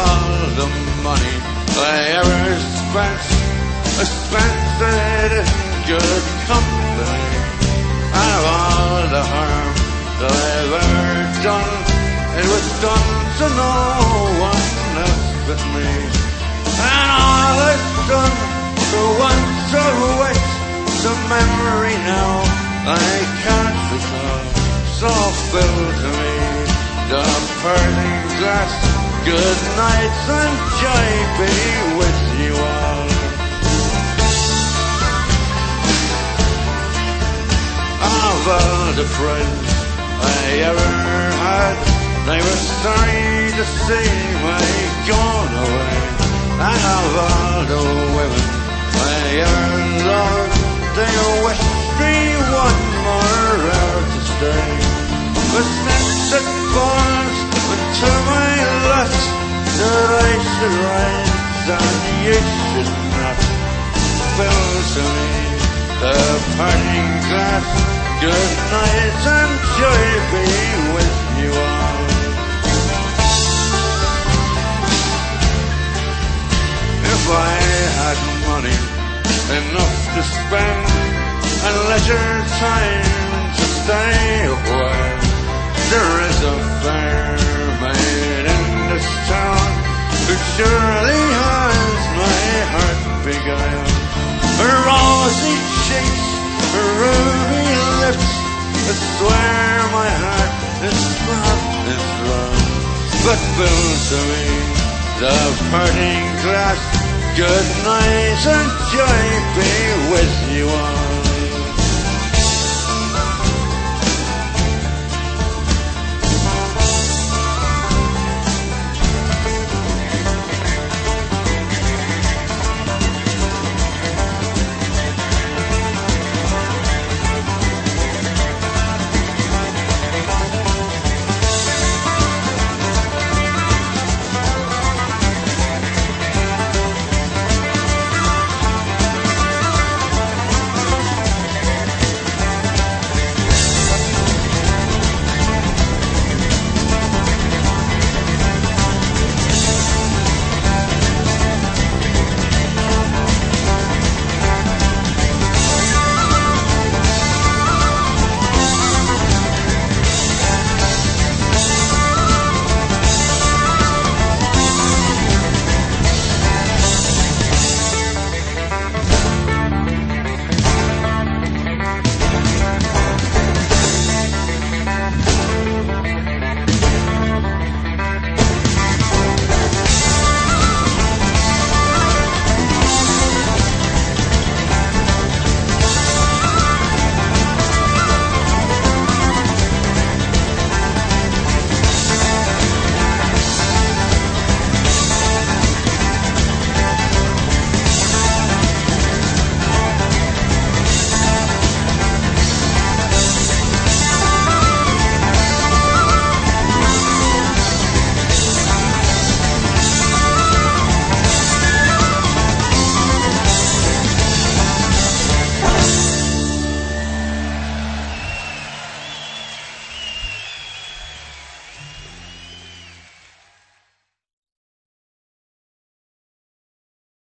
all the money I ever spent, I spent it in good company. And of all the harm that I've ever done, it was done to no one else but me. And all I've done for once or wit, the memory now I can't recall. So fill to me the parting glass, good night and joy be with you all. Of all the friends I ever had, they were sorry to see me gone away. And of all the women I ever loved, they wished me one more hour to stay. But since it falls into my lot that I should rise and you should not, fill to me the parting glass, good night and joy be with you all. If I had money enough to spend and leisure time to stay a while, there is a fair maid in this town who surely has my heart beguiled. Her rosy cheeks, her ruby lips, I swear my heart is not enthralled. But fill to me the parting glass, good night and joy be with you all.